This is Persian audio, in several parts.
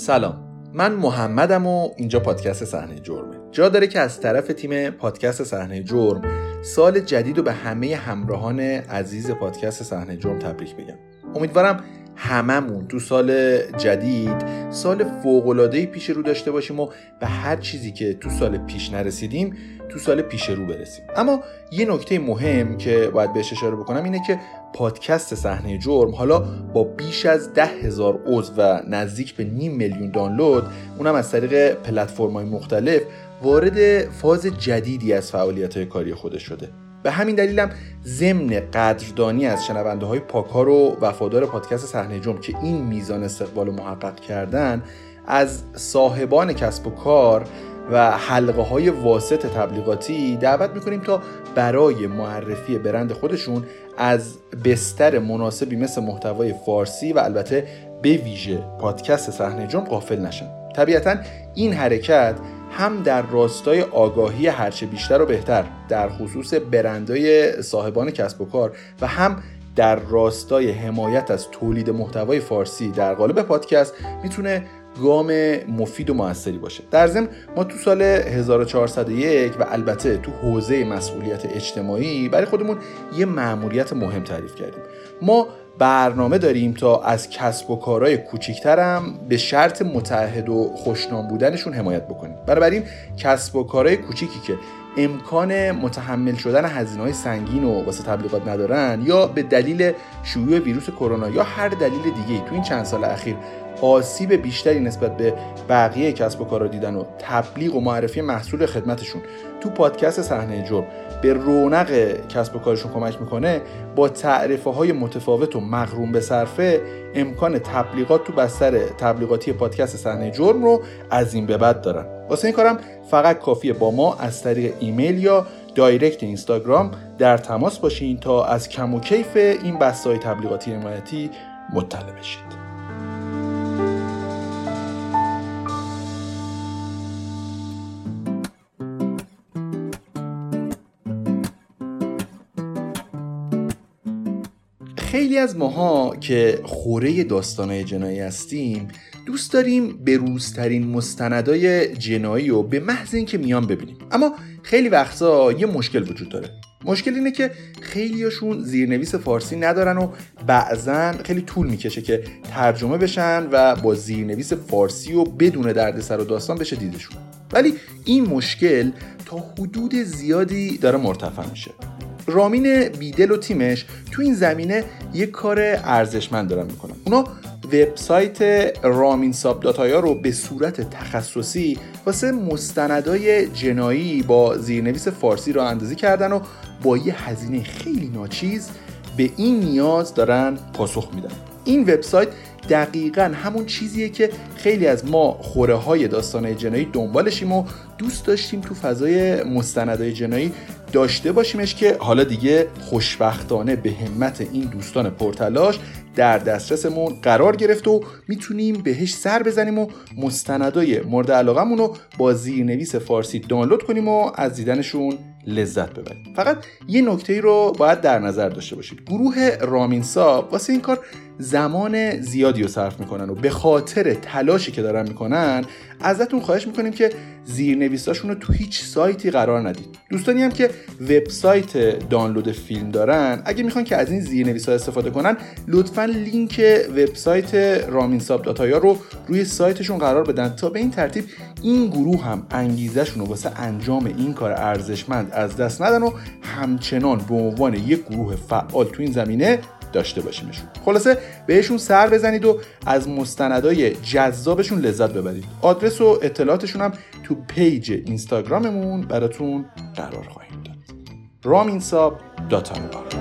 سلام، من محمدم و اینجا پادکست صحنه جرمه. جا داره که از طرف تیم پادکست صحنه جرم سال جدید رو به همه همراهان عزیز پادکست صحنه جرم تبریک بگم. امیدوارم هممون تو سال جدید سال فوق‌العاده‌ای پیش رو داشته باشیم و به هر چیزی که تو سال پیش نرسیدیم تو سال پیش رو برسیم. اما یه نکته مهم که باید بهش اشاره بکنم اینه که پادکست صحنه جرم حالا با بیش از 10,000 عضو و نزدیک به 500,000 دانلود، اونم از طریق پلتفرم‌های مختلف، وارد فاز جدیدی از فعالیت‌های کاری خودش شده. به همین دلیلم ضمن قدردانی از شنونده‌های پاکار و وفادار پادکست صحنه جرم که این میزان استقبال محقق کردن، از صاحبان کسب و کار و حلقه‌های واسط تبلیغاتی دعوت می‌کنیم تا برای معرفی برند خودشون از بستر مناسبی مثل محتوای فارسی و البته به ویژه پادکست صحنه جرم غافل نشن. طبیعتاً این حرکت هم در راستای آگاهی هرچه بیشتر و بهتر در خصوص برندهای صاحبان کسب و کار و هم در راستای حمایت از تولید محتوای فارسی در قالب پادکست میتونه گام مفید و موثری باشه. در ضمن ما تو سال 1401 و البته تو حوزه مسئولیت اجتماعی برای خودمون یه مأموریت مهم تعریف کردیم. ما برنامه داریم تا از کسب و کارهای کوچیک‌ترم به شرط متعهد و خوشنام بودنشون حمایت بکنیم. بنابراین کسب و کارهای کوچیکی که امکان متحمل شدن هزینه‌های سنگین و واسه تبلیغات ندارن یا به دلیل شیوع ویروس کرونا یا هر دلیل دیگه‌ای تو این چند سال اخیر آسیب بیشتری نسبت به بقیه کسب و کارا دیدن و تبلیغ و معرفی محصول خدمتشون تو پادکست صحنه جرم به رونق کسب و کارشون کمک میکنه، با تعرفه‌های متفاوت و مغروم به صرفه امکان تبلیغات تو بستر تبلیغاتی پادکست صحنه جرم رو از این به بعد دارن. واسه این کارم فقط کافیه با ما از طریق ایمیل یا دایرکت اینستاگرام در تماس باشین تا از کم و کیف این بسته‌های تبلیغاتی حمایتی مطلع بشید. خیلی از ماها که خوره داستانهای جنایی هستیم دوست داریم به روزترین مستندای جنایی رو به محض اینکه میان ببینیم، اما خیلی وقتا یه مشکل وجود داره. مشکل اینه که خیلیاشون زیرنویس فارسی ندارن و بعضن خیلی طول میکشه که ترجمه بشن و با زیرنویس فارسی و بدون دردسر و داستان بشه دیدشون. ولی این مشکل تا حدود زیادی داره مرتفع میشه. رامین بیدل و تیمش تو این زمینه یک کار ارزشمند دارن میکنن. اونا وبسایت رامینساب.ir رو به صورت تخصصی واسه مستندای جنایی با زیرنویس فارسی راه اندازی کردن و با یه هزینه خیلی ناچیز به این نیاز دارن پاسخ میدن. این وبسایت دقیقاً همون چیزیه که خیلی از ما خوره های داستانهای جنایی دنبالشیم و دوست داشتیم تو فضای مستندهای جنایی داشته باشیمش که حالا دیگه خوشبختانه به همت این دوستان پرتلاش در دسترسمون قرار گرفت و میتونیم بهش سر بزنیم و مستندای مورد علاقمون رو با زیرنویس فارسی دانلود کنیم و از دیدنشون لذت ببریم. فقط یه نکته‌ای رو باید در نظر داشته باشید. گروه رامینساب واسه این کار زمان زیادی رو صرف میکنن و به خاطر تلاشی که دارن میکنن ازتون خواهش میکنیم که زیرنویساشون رو تو هیچ سایتی قرار ندید. دوستانی هم که وبسایت دانلود فیلم دارن، اگه میخوان که از این زیرنویس‌ها استفاده کنن، لطفاً لینک وبسایت رامینساب.ir رو روی سایتشون قرار بدن تا به این ترتیب این گروه هم انگیزه‌شون رو واسه انجام این کار ارزشمند از دست ندن و همچنان به عنوان یک گروه فعال تو این زمینه داشته باشیمشون. خلاصه بهشون سر بزنید و از مستندای جذابشون لذت ببرید. آدرس و اطلاعاتشون هم تو پیج اینستاگراممون براتون قرار خواهیم داد. raminsab.ir.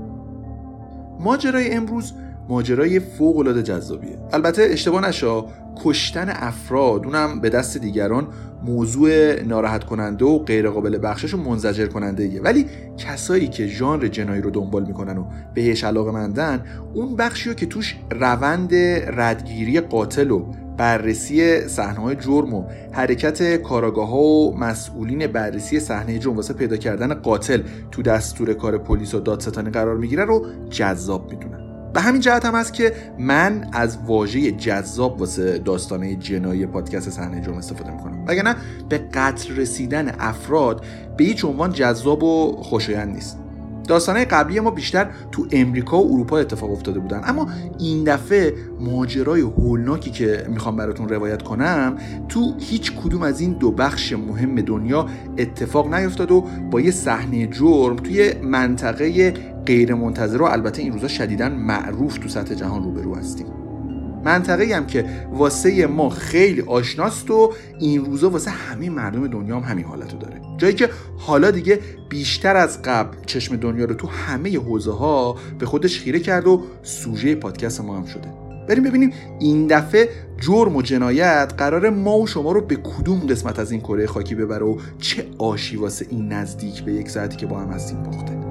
ماجرای امروز ماجرای فوق‌العاده جذابیه. البته اشتباه نشا، کشتن افراد، اونم به دست دیگران، موضوع ناراحت کننده و غیر قابل بخشش و منزجر کننده ایه. ولی کسایی که ژانر جنایی رو دنبال میکنن و بهش علاقه‌مندن، اون بخشیو که توش روند ردگیری قاتل و بررسی صحنه‌های جرم و حرکت کاراگاه‌ها و مسئولین بررسی صحنه جرم واسه پیدا کردن قاتل تو دستور کار پلیس و دادستانی قرار میگیره رو جذاب میدونن. به همین جهت هم هست که من از واژه جذاب واسه داستانه جنایی پادکست صحنه جرم استفاده میکنم، وگرنه به قتل رسیدن افراد به هیچ عنوان جذاب و خوشایند نیست. داستانهای قبلی ما بیشتر تو امریکا و اروپا اتفاق افتاده بودن، اما این دفعه ماجرای هولناکی که میخوام براتون روایت کنم تو هیچ کدوم از این دو بخش مهم دنیا اتفاق نیفتاد و با یه صحنه جرم توی منطقه غیر منتظره و البته این روزا شدیداً معروف تو سطح جهان روبرو هستیم. منطقه‌ای هم که واسه ما خیلی آشناست و این روزا واسه همه مردم دنیا هم همین حالتو داره. جایی که حالا دیگه بیشتر از قبل چشم دنیا رو تو همه حوزه‌ها به خودش خیره کرد و سوژه پادکست ما هم شده. بریم ببینیم این دفعه جرم و جنایت قراره ما و شما رو به کدوم قسمت از این کره خاکی ببره و چه آشی واسه این نزدیک به 1 ساعتی که با هم هستیم پخته.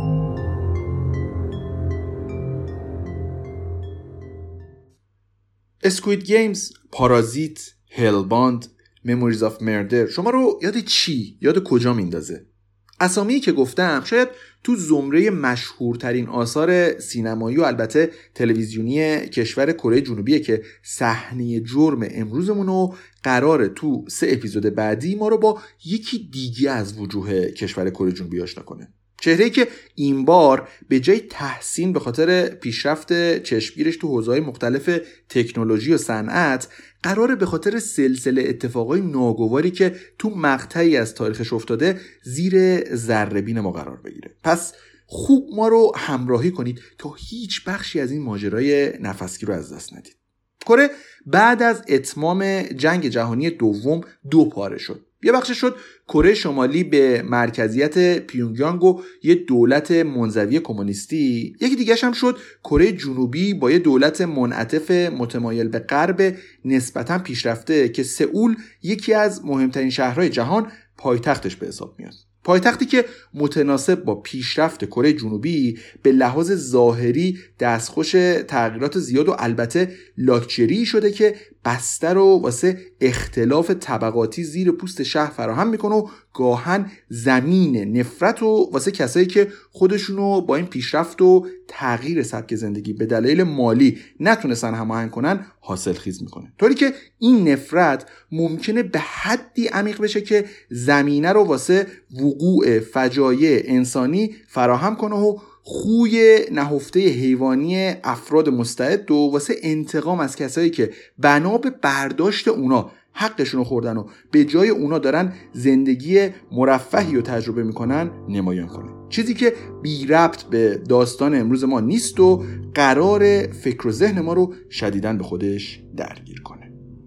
اسکوید گیمز، پارازیت، هلباند، مموریز آف مردر شما رو یاد چی؟ یاد کجا میندازه؟ اسامی که گفتم شاید تو زمره مشهورترین آثار سینمایی و البته تلویزیونی کشور کره جنوبیه که صحنه جرم امروزمون رو قراره تو 3 اپیزود بعدی ما رو با یکی دیگه از وجوه کشور کره جنوبی آشنا کنه. چهره‌ای که این بار به جای تحسین به خاطر پیشرفت چشمگیرش تو حوزه‌های مختلف تکنولوژی و صنعت، قراره به خاطر سلسله اتفاقای ناگواری که تو مقطعی از تاریخش افتاده زیر ذره‌بین ما قرار بگیره. پس خوب ما رو همراهی کنید تا هیچ بخشی از این ماجرای نفسگیر رو از دست ندید. کره بعد از اتمام جنگ جهانی دوم 2 پاره شد. یه بخش شد کره شمالی به مرکزیت پیونگیانگ و یه دولت منزوی کمونیستی، یکی دیگه هم شد کره جنوبی با یه دولت منعطف متمایل به غرب نسبتاً پیشرفته که سئول یکی از مهمترین شهرهای جهان پایتختش به حساب میاد. پایتختی که متناسب با پیشرفت کره جنوبی به لحاظ ظاهری دستخوش تغییرات زیاد و البته لاکچری شده که بستر رو واسه اختلاف طبقاتی زیر پوست شهر فراهم میکنه و گاهن زمین نفرت و واسه کسایی که خودشونو با این پیشرفت و تغییر سبک زندگی به دلایل مالی نتونستن هماهنگ کنن حاصل خیز میکنه، طوری که این نفرت ممکنه به حدی عمیق بشه که زمینه رو واسه وقوع فجایع انسانی فراهم کنه و خوی نهفته حیوانی افراد مستعد و واسه انتقام از کسایی که بنا به برداشت اونا حقشون رو خوردن و به جای اونا دارن زندگی مرفهی رو تجربه میکنن نمایان کنه. چیزی که بی ربط به داستان امروز ما نیست و قرار فکر و ذهن ما رو شدیداً به خودش درگیر کنه.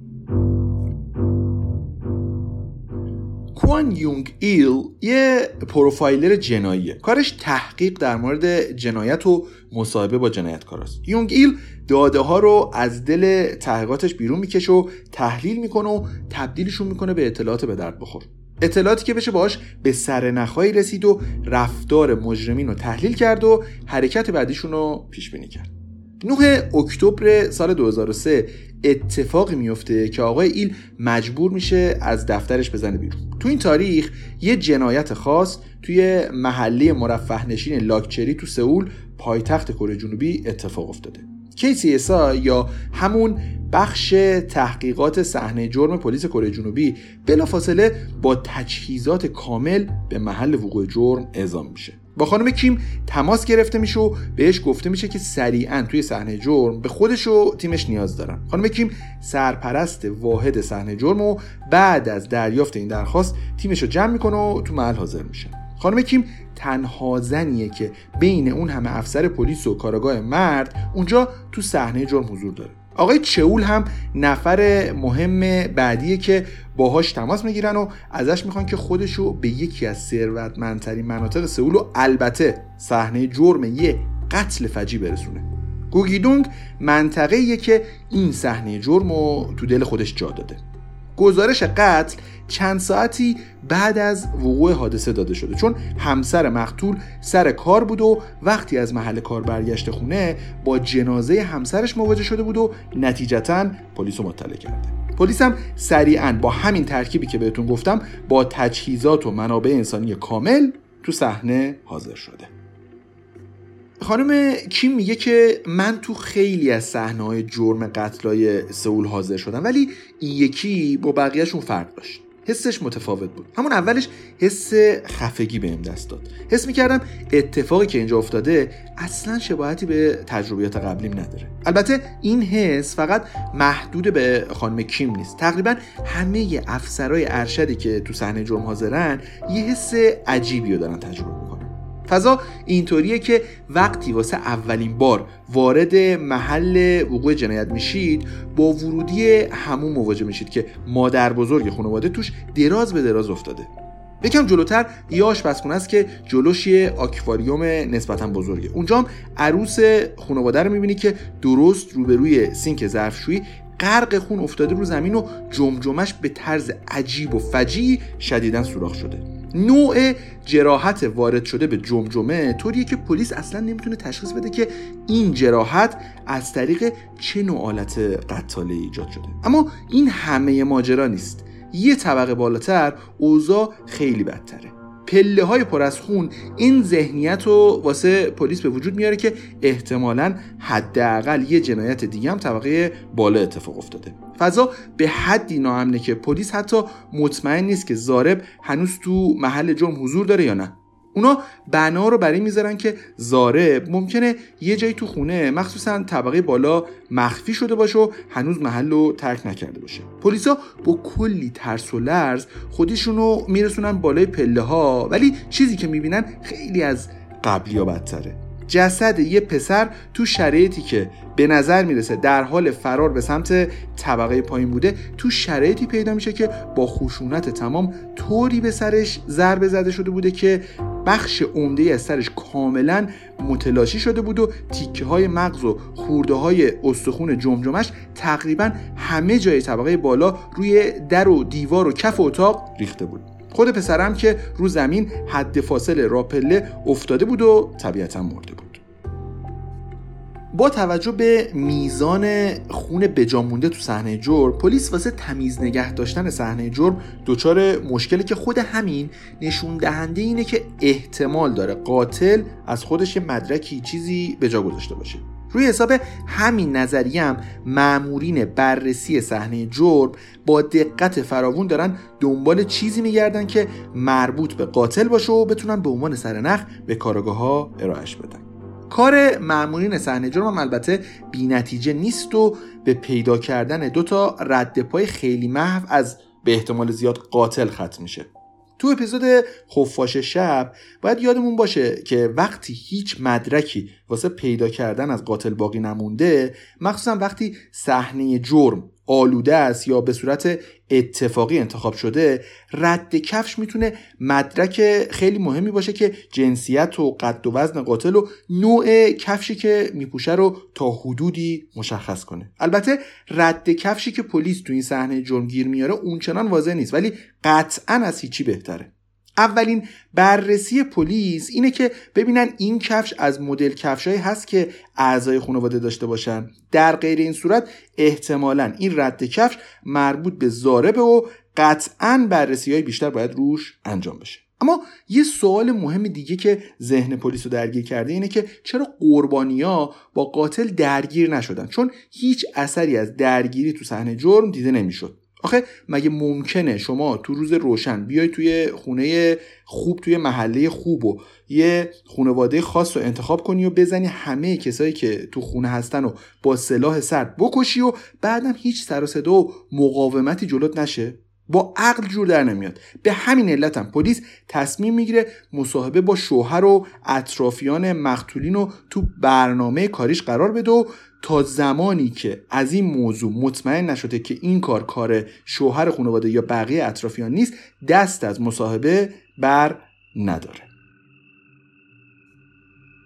کوان یونگ ایل یه پروفایلر جناییه. کارش تحقیق در مورد جنایت و مصاحبه با جنایتکاراست. یونگ ایل داده ها رو از دل تحقیقاتش بیرون میکشه و تحلیل میکنه و تبدیلشون میکنه به اطلاعات به درد بخور. اطلاعاتی که بشه باهاش به سرنخایی رسید و رفتار مجرمین رو تحلیل کرد و حرکت بعدیشون رو پیش بینی کرد. 9 اکتبر سال 2003 اتفاقی میفته که آقای ایل مجبور میشه از دفترش بزنه بیرون. تو این تاریخ یه جنایت خاص توی محله مرفه نشین لاکچری تو سئول پایتخت کره جنوبی اتفاق افتاده. KCSI یا همون بخش تحقیقات صحنه جرم پلیس کره جنوبی بلافاصله با تجهیزات کامل به محل وقوع جرم اعزام میشه. با خانم کیم تماس گرفته میشه و بهش گفته میشه که سریعاً توی صحنه جرم به خودش و تیمش نیاز دارن. خانم کیم سرپرست واحد صحنه جرم و بعد از دریافت این درخواست تیمش رو جمع میکنه و تو محل حاضر میشه. خانم کیم تنها زنیه که بین اون همه افسر پلیس و کاراگاه مرد اونجا تو صحنه جرم حضور داره. آقای چئول هم نفر مهم بعدیه که باهاش تماس میگیرن و ازش میخوان که خودشو به یکی از ثروتمندترین مناطق سئول و البته صحنه جرم یه قتل فجیع برسونه. گوگیدونگ منطقه‌ایه که این صحنه جرمو تو دل خودش جا داده. گزارش قتل چند ساعتی بعد از وقوع حادثه داده شده، چون همسر مقتول سر کار بود و وقتی از محل کار برگشت خونه با جنازه همسرش مواجه شده بود و نتیجتاً پلیس رو مطلع کرده. پلیس هم سریعاً با همین ترکیبی که بهتون گفتم با تجهیزات و منابع انسانی کامل تو صحنه حاضر شده. خانم کیم میگه که من تو خیلی از صحنه‌های جرم قتلای سئول حاضر شدم، ولی این یکی با بقیه‌شون فرق داشت. حسش متفاوت بود. همون اولش حس خفگی بهم دست داد. حس می‌کردم اتفاقی که اینجا افتاده اصلاً شباهتی به تجربیات قبلیم نداره. البته این حس فقط محدود به خانم کیم نیست. تقریباً همه افسرهای ارشدی که تو صحنه جرم حاضرن یه حس عجیبی رو دارن تجربه می‌کنن. فضا اینطوریه که وقتی واسه اولین بار وارد محل وقوع جنایت میشید با ورودی حموم مواجه میشید که مادر بزرگ خانواده توش دراز به دراز افتاده. یکم جلوتر یه آشپزخونه است که جلوش یه آکواریوم نسبتا بزرگه. اونجا هم عروس خانواده رو میبینی که درست روبروی سینک ظرفشویی غرق خون افتاده رو زمین و جمجمش به طرز عجیب و فجیعی شدیداً سوراخ شده. نوع جراحت وارد شده به جمجمه طوریه که پلیس اصلا نمیتونه تشخیص بده که این جراحت از طریق چه نوع آلت قتاله ایجاد شده. اما این همه ماجرا نیست. یه طبقه بالاتر اوضاع خیلی بدتره. پله های پر از خون این ذهنیت رو واسه پلیس به وجود میاره که احتمالاً حداقل یه جنایت دیگه هم طبقه بالا اتفاق افتاده. فضا به حدی ناامنه که پلیس حتی مطمئن نیست که ضارب هنوز تو محل جرم حضور داره یا نه. اونا بنا رو برای میذارن که ضارب ممکنه یه جایی تو خونه مخصوصا طبقه بالا مخفی شده باشه و هنوز محل رو ترک نکرده باشه. پلیسا با کلی ترس و لرز خودشونو میرسونن بالای پله ها، ولی چیزی که میبینن خیلی از قبلی ها بدتره. جسد یه پسر تو شرایطی که به نظر میرسه در حال فرار به سمت طبقه پایین بوده تو شرایطی پیدا میشه که با خشونت تمام طوری به سرش ضربه زده شده بوده که بخش عمده از سرش کاملا متلاشی شده بود و تیکه های مغز و خورده های استخون جمجمش تقریبا همه جای طبقه بالا روی در و دیوار و کف اتاق ریخته بود. خود پسرم که رو زمین حد فاصله راپله افتاده بود و طبیعتا مرده بود. با توجه به میزان خون بجا مونده تو صحنه جرم، پلیس واسه تمیز نگه داشتن صحنه جرم دچار مشکلی که خود همین نشون دهنده اینه که احتمال داره قاتل از خودش مدرکی چیزی به جا گذاشته باشه. روی حساب همین نظریه هم مامورین بررسی صحنه جرم با دقت فراوون دارن دنبال چیزی میگردن که مربوط به قاتل باشه و بتونن به عنوان سرنخ به کارآگاه‌ها ارائهش بدن. کار مامورین صحنه جرم هم البته بی‌نتیجه نیست و به پیدا کردن 2 رد پای خیلی محو از به احتمال زیاد قاتل ختم میشه. تو اپیزود خفاش شب باید یادمون باشه که وقتی هیچ مدرکی واسه پیدا کردن از قاتل باقی نمونده، مخصوصا وقتی صحنه جرم آلوده است یا به صورت اتفاقی انتخاب شده، رد کفش میتونه مدرک خیلی مهمی باشه که جنسیت و قد و وزن قاتل و نوع کفشی که میپوشه رو تا حدودی مشخص کنه. البته رد کفشی که پلیس تو این صحنه جرم گیر میاره اونچنان واضح نیست، ولی قطعاً از هیچی بهتره. اولین بررسی پلیس اینه که ببینن این کفش از مدل کفشایی هست که اعضای خانواده داشته باشن. در غیر این صورت احتمالاً این رد کفش مربوط به ضاربه و قطعاً بررسی‌های بیشتر باید روش انجام بشه. اما یه سوال مهم دیگه که ذهن پلیس رو درگیر کرده اینه که چرا قربانی‌ها با قاتل درگیر نشدن؟ چون هیچ اثری از درگیری تو صحنه جرم دیده نمیشد. آخه مگه ممکنه شما تو روز روشن بیای توی خونه خوب توی محله خوب و یه خانواده خاص رو انتخاب کنی و بزنی همه کسایی که تو خونه هستن و با سلاح سرد بکشی و بعدم هیچ سر و صدا و مقاومتی جلوت نشه؟ با عقل جور در نمیاد. به همین علت هم پلیس تصمیم میگیره مصاحبه با شوهر و اطرافیان مقتولین رو تو برنامه کاریش قرار بده و تا زمانی که از این موضوع مطمئن نشده که این کار شوهر خانواده یا بقیه اطرافیان نیست، دست از مصاحبه بر نداره.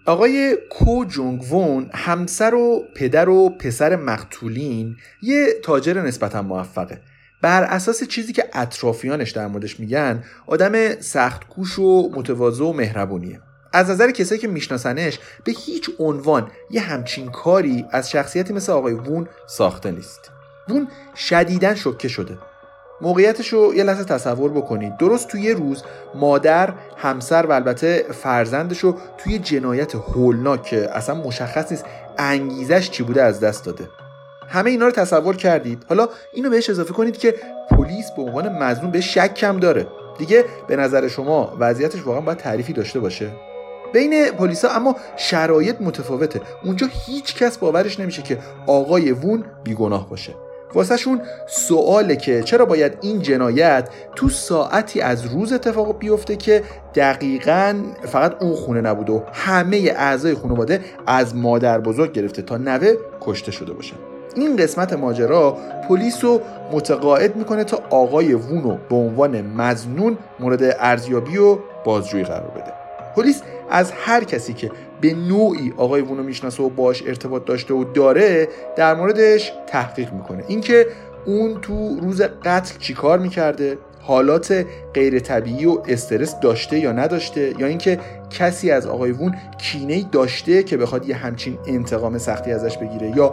آقای کو جونگ وون همسر و پدر و پسر مقتولین یه تاجر نسبتا موفقه. بر اساس چیزی که اطرافیانش در موردش میگن آدم سخت‌کوش و متواضع و مهربونیه. از نظر کسایی که میشناسنش به هیچ عنوان یه همچین کاری از شخصیتی مثل آقای وون ساخته نیست. وون شدیداً شوکه شده. موقعیتش رو یه لحظه تصور بکنید. درست توی یه روز مادر، همسر و البته فرزندش رو توی جنایت هولناک که اصلا مشخص نیست انگیزش چی بوده از دست داده. همه اینا رو تصور کردید. حالا اینو بهش اضافه کنید که پلیس به عنوان مظنون به شک کم داره. دیگه به نظر شما وضعیتش واقعا باید تعریفی داشته باشه؟ بین پلیسا اما شرایط متفاوته. اونجا هیچ کس باورش نمیشه که آقای وون بیگناه باشه. واسه شون سواله که چرا باید این جنایت تو ساعتی از روز اتفاق بیفته که دقیقاً فقط اون خونه نبوده و همه اعضای خانواده از مادر بزرگ گرفته تا نوه کشته شده باشه. این قسمت ماجرا پلیس رو متقاعد میکنه تا آقای وون رو به عنوان مظنون مورد ارزیابی و بازجویی قرار بده. پلیس از هر کسی که به نوعی آقای وون رو میشناسه و باش ارتباط داشته و داره در موردش تحقیق میکنه. اینکه اون تو روز قتل چی کار میکرده، حالات غیر طبیعی و استرس داشته یا نداشته، یا اینکه کسی از آقای وون کینه‌ای داشته که بخواد یه همچین انتقام سختی ازش بگیره، یا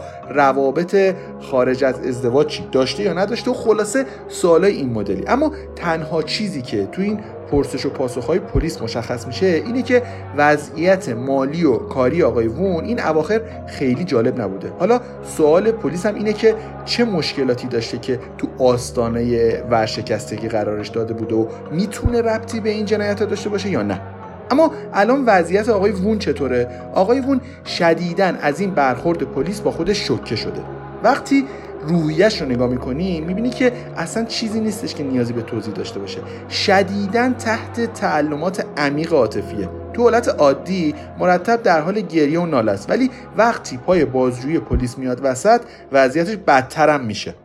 روابط خارج از ازدواج داشته یا نداشته و خلاصه سوالای این مدلی. اما تنها چیزی که تو این پرسش و پاسخ‌های پلیس مشخص میشه اینه که وضعیت مالی و کاری آقای وون این اواخر خیلی جالب نبوده. حالا سوال پلیس هم اینه که چه مشکلاتی داشته که تو آستانه ورشکستگی قرارش داده بوده و میتونه ربطی به این جنایت داشته باشه یا نه. اما الان وضعیت آقای وون چطوره؟ آقای وون شدیداً از این برخورد پلیس با خودش شوکه شده. وقتی روحیش رو نگاه میکنی میبینی که اصلا چیزی نیستش که نیازی به توضیح داشته باشه. شدیداً تحت تعلمات عمیق عاطفیه. تو حالت عادی مرتب در حال گریه و ناله است، ولی وقتی پای بازجویی پلیس میاد وسط وضعیتش بدتر هم میشه.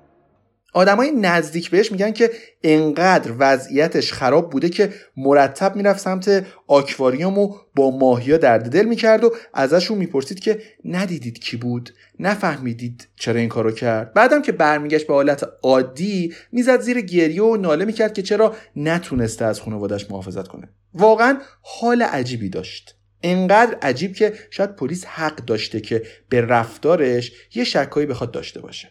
آدمای نزدیک بهش میگن که انقدر وضعیتش خراب بوده که مرتب میرفت سمت آکواریوم و با ماهیا درد دل میکرد و ازشون میپرسید که ندیدید کی بود؟ نفهمیدید چرا این کارو کرد؟ بعدم که برمیگشت به حالت عادی میزد زیر گریه و ناله میکرد که چرا نتونسته از خانواده‌اش محافظت کنه. واقعا حال عجیبی داشت. انقدر عجیب که شاید پلیس حق داشته که به رفتارش یه شکایی بخواد داشته باشه.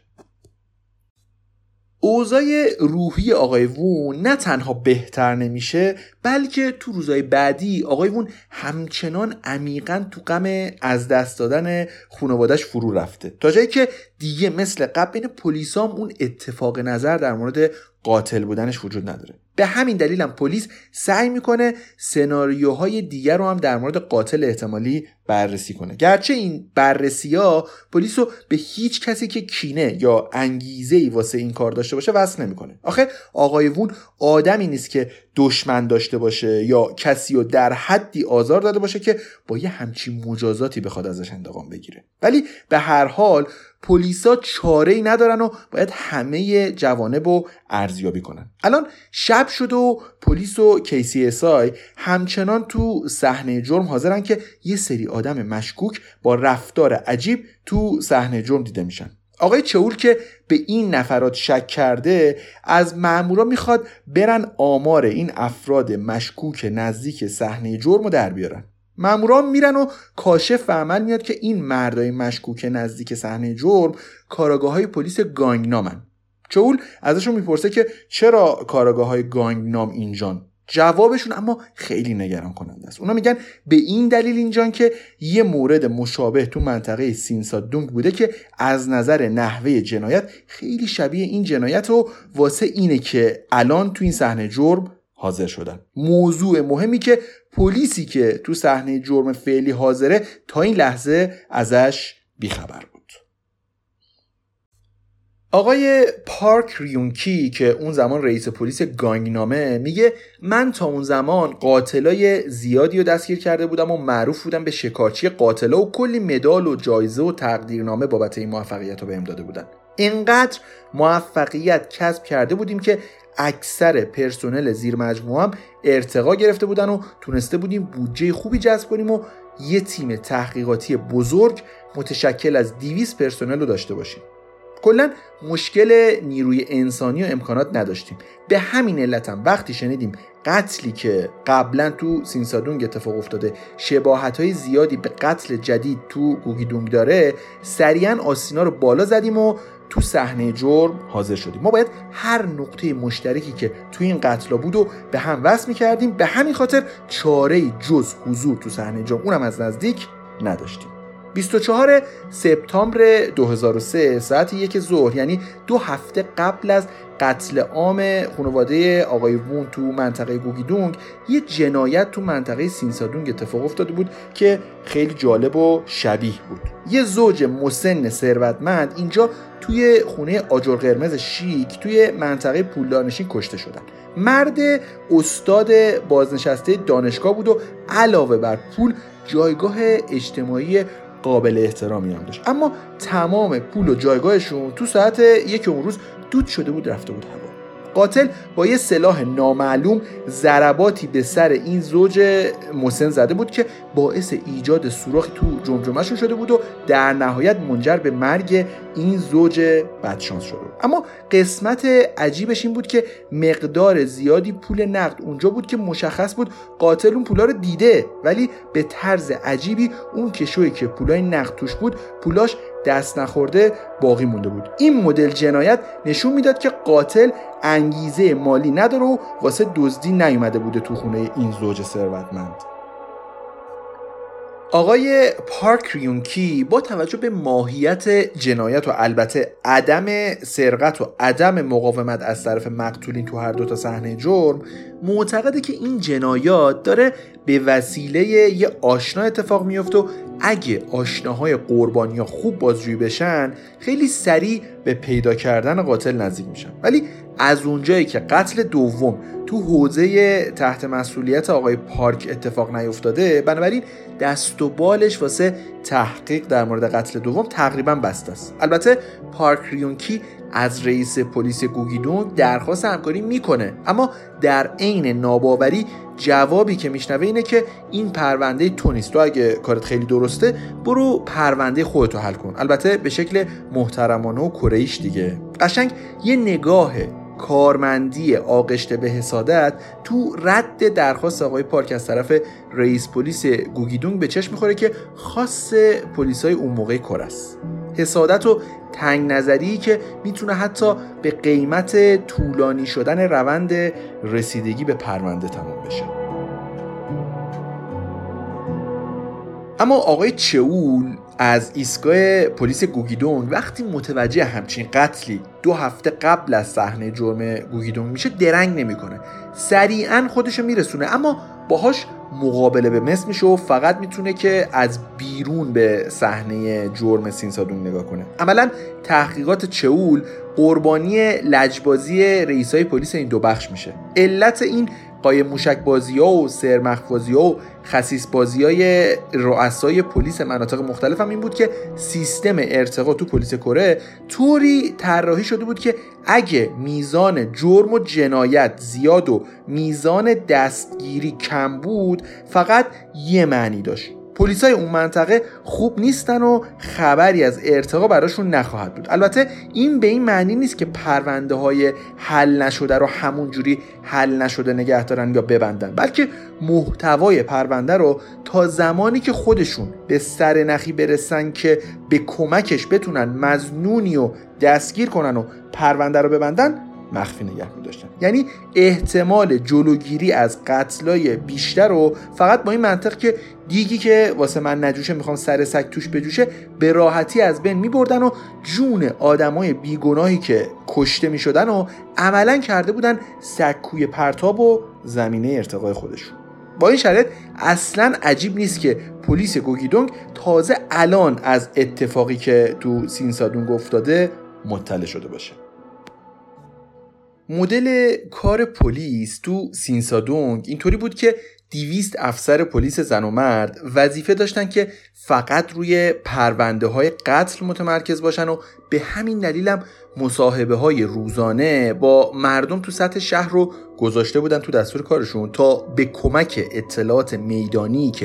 اوضاع روحی آقای وون نه تنها بهتر نمیشه، بلکه تو روزهای بعدی آقای وون همچنان عمیقاً تو غم از دست دادن خانواده‌اش فرو رفته، تا جایی که دیگه مثل قبل بین پلیسام اون اتفاق نظر در مورد قاتل بودنش وجود نداره. به همین دلیل هم پلیس سعی میکنه سناریوهای دیگر رو هم در مورد قاتل احتمالی بررسی کنه، گرچه این بررسی‌ها پلیس رو به هیچ کسی که کینه یا انگیزه‌ای واسه این کار داشته باشه وصل نمیکنه. آخه آقای وون آدمی نیست که دشمن داشته باشه یا کسی رو در حدی آزار داده باشه که با یه همچین مجازاتی بخواد ازش انتقام بگیره. ولی به هر حال پلیسا چاره‌ای ندارن و باید همه جوانب رو ارزیابی کنن. الان شب شد و پلیس و KCSI همچنان تو صحنه جرم حاضرن که یه سری آدم مشکوک با رفتار عجیب تو صحنه جرم دیده میشن. آقای چهول که به این نفرات شک کرده از مامورا میخواد برن آمار این افراد مشکوک نزدیک صحنه جرم رو در بیارن. مامورا میرن و کاشف عمل میاد که این مردای مشکوک نزدیک صحنه جرم کاراگاه‌های پلیس گانگنامن. چهول ازشون میپرسه که چرا کاراگاه‌های گانگنام اینجان؟ جوابشون اما خیلی نگران کننده است. اونا میگن به این دلیل اینجان که یه مورد مشابه تو منطقه سینسادونگ بوده که از نظر نحوه جنایت خیلی شبیه این جنایت و واسه اینه که الان تو این صحنه جرم حاضر شدن. موضوع مهمی که پلیسی که تو صحنه جرم فعلی حاضره تا این لحظه ازش بیخبر بود. آقای پارک ریونکی که اون زمان رئیس پلیس گانگنامه میگه من تا اون زمان قاتلای زیادی رو دستگیر کرده بودم و معروف بودم به شکارچی قاتلا و کلی مدال و جایزه و تقدیرنامه بابت این موفقیت رو بهم داده بودن. اینقدر موفقیت کسب کرده بودیم که اکثر پرسنل زیر مجموعه هم ارتقا گرفته بودن و تونسته بودیم بودجه خوبی جذب کنیم و یه تیم تحقیقاتی بزرگ متشکل از 200 پرسنل رو داشته باشیم. کلاً مشکل نیروی انسانی و امکانات نداشتیم. به همین علت هم وقتی شنیدیم قتلی که قبلا تو سینسادونگ اتفاق افتاده شباهت‌های زیادی به قتل جدید تو گوگیدونگ داره، سریعاً آستینا رو بالا زدیم و تو صحنه جرم حاضر شدیم. ما باید هر نقطه مشترکی که تو این قتلا بود و به هم وصل می‌کردیم. به همین خاطر چاره‌ای جز حضور تو صحنه جرم، اونم از نزدیک، نداشتیم. 24 سپتامبر 2003 ساعت 1 ظهر، یعنی 2 هفته قبل از قتل عام خانواده آقای وون تو منطقه گوگیدونگ، یه جنایت تو منطقه سینسادونگ اتفاق افتاده بود که خیلی جالب و شبیه بود. یه زوج مسن ثروتمند اینجا توی خونه آجر قرمز شیک توی منطقه پولدارنشین کشته شدن. مرد استاد بازنشسته دانشگاه بود و علاوه بر پول جایگاه اجتماعی قابل احترامی هم داشت، اما تمام پول و جایگاهشون تو ساعت 1 اون روز دود شده بود، رفته بود هوا. قاتل با یه سلاح نامعلوم ضرباتی به سر این زوج مسن زده بود که باعث ایجاد سوراخی تو جمجمه‌شون شده بود و در نهایت منجر به مرگ این زوج بدشانس شده بود. اما قسمت عجیبش این بود که مقدار زیادی پول نقد اونجا بود که مشخص بود قاتل اون پولا رو دیده، ولی به طرز عجیبی اون کشویی که پولای نقد توش بود پولاش دست نخورده باقی مونده بود. این مدل جنایت نشون میداد که قاتل انگیزه مالی نداره و واسه دزدی نیومده بوده تو خونه این زوج ثروتمند. آقای پارک ریونکی با توجه به ماهیت جنایت و البته عدم سرقت و عدم مقاومت از طرف مقتولین تو هر دو تا صحنه جرم، معتقده که این جنایات داره به وسیله یه آشنا اتفاق میفته و اگه آشناهای قربانی‌ها خوب بازجویی بشن خیلی سریع به پیدا کردن قاتل نزدیک میشن. ولی از اونجایی که قتل دوم تو حوزه تحت مسئولیت آقای پارک اتفاق نیفتاده، بنابراین دست و بالش واسه تحقیق در مورد قتل دوم تقریبا بسته است. البته پارک ریونکی از رئیس پلیس گوگیدونگ درخواست همکاری میکنه، اما در عین ناباوری جوابی که میشنوه اینه که این پرونده تو نیست، تو اگه کارت خیلی درسته برو پرونده خودتو حل کن، البته به شکل محترمانه و کره‌ایش دیگه. قشنگ یه نگاه کارمندی آغشته به حسادت تو رد درخواست آقای پارک از طرف رئیس پلیس گوگیدونگ به چشم میخوره که خاص پلیسای اون موقع کار است. حسادت و تنگ نظری که میتونه حتی به قیمت طولانی شدن روند رسیدگی به پرونده تمام بشه. اما آقای چئول از ایستگاه پلیس گوگیدونگ وقتی متوجه همچین قتلی 2 هفته قبل از صحنه جرم گوگیدونگ میشه درنگ نمیکنه، سریعا خودشو میرسونه، اما باهاش مقابله به مثل میشه و فقط میتونه که از بیرون به صحنه جرم سینسادونگ نگاه کنه. عملا تحقیقات چئول قربانی لجبازی رئیسای پلیس این دو بخش میشه. علت این قایم موشک بازی ها و سرمخ بازی ها و خسیس بازی های رؤسای پلیس مناطق مختلف هم این بود که سیستم ارتقا تو پلیس کره طوری طراحی شده بود که اگه میزان جرم و جنایت زیاد و میزان دستگیری کم بود فقط یه معنی داشت: پلیسای اون منطقه خوب نیستن و خبری از ارتقا براشون نخواهد بود. البته این به این معنی نیست که پرونده های حل نشده رو همون جوری حل نشده نگه دارن یا ببندن، بلکه محتوای پرونده رو تا زمانی که خودشون به سرنخی برسن که به کمکش بتونن مظنونی و دستگیر کنن و پرونده رو ببندن مخفی نگه می‌داشتن. یعنی احتمال جلوگیری از قتلای بیشتر رو فقط با این منطق که دیگی که واسه من نجوشه میخوام سر سگ توش بجوشه به راحتی از بین میبردن و جون آدمای بیگناهی که کشته میشدن و عملا کرده بودن سکوی پرتاب و زمینه ارتقای خودشون. با این شرایط اصلا عجیب نیست که پلیس گوگیدونگ تازه الان از اتفاقی که تو سینسادونگ افتاده مطلع شده باشه. مدل کار پلیس تو سینسادونگ اینطوری بود که 200 افسر پلیس زن و مرد وظیفه داشتن که فقط روی پرونده های قتل متمرکز باشن و به همین دلیل هم مصاحبه های روزانه با مردم تو سطح شهر رو گذاشته بودن تو دستور کارشون تا به کمک اطلاعات میدانی که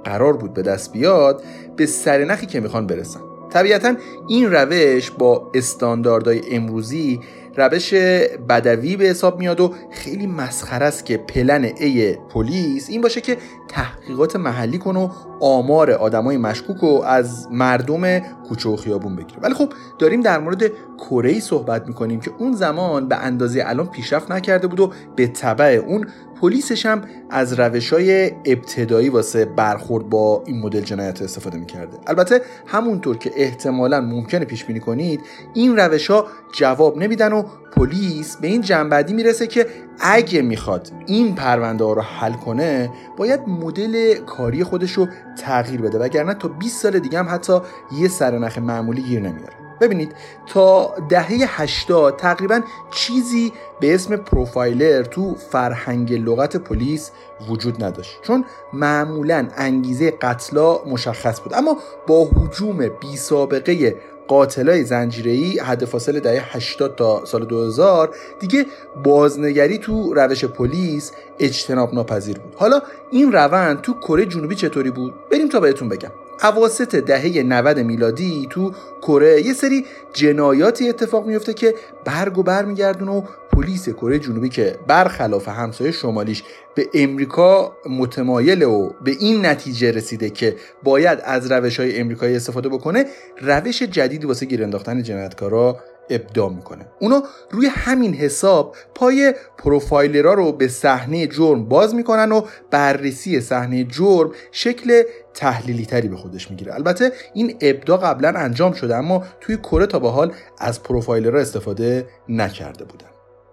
قرار بود به دست بیاد به سرنخی که میخوان برسن. طبیعتاً این روش با استانداردهای امروزی روش بدوی به حساب میاد و خیلی مسخره است که پلن A پلیس این باشه که تحقیقات محلی کنه و آمار آدمای مشکوک رو از مردم کوچه و خیابون بگیره. ولی خب داریم در مورد کره صحبت میکنیم که اون زمان به اندازه الان پیشرفت نکرده بود و به تبع اون پلیسش هم از روش‌های ابتدایی واسه برخورد با این مدل جنایت استفاده می‌کرده. البته همونطور که احتمالاً ممکنه پیش بینی کنید این روش‌ها جواب نمیدن و پلیس به این جنبندی میرسه که اگه میخواد این پرونده ها رو حل کنه باید مدل کاری خودش رو تغییر بده، وگرنه تا 20 سال دیگه هم حتی یه سرنخ معمولی گیر نمیاره. ببینید تا دهه 80 تقریبا چیزی به اسم پروفایلر تو فرهنگ لغت پلیس وجود نداشت، چون معمولا انگیزه قتلا مشخص بود. اما با هجوم بی سابقه قاتلای زنجیره‌ای حد فاصله دهه 80 تا سال 2000 دیگه بازنگری تو روش پلیس اجتناب ناپذیر بود. حالا این روند تو کره جنوبی چطوری بود؟ بریم تا بهتون بگم. اواسط دهه 90 میلادی تو کره یه سری جنایاتی اتفاق میفته که برگ و برمیگردونه و پلیس کره جنوبی که برخلاف همسایه شمالیش به امریکا متمایله و به این نتیجه رسیده که باید از روش‌های امریکایی استفاده بکنه، روش جدیدی واسه گیر انداختن جنایتکارا ابداع میکنه. اونا روی همین حساب پای پروفایلرها رو به صحنه جرم باز میکنن و بررسی صحنه جرم شکل تحلیلی تری به خودش میگیره. البته این ابداع قبلا انجام شده اما توی کره تا به حال از پروفایلرها استفاده نکرده بودن.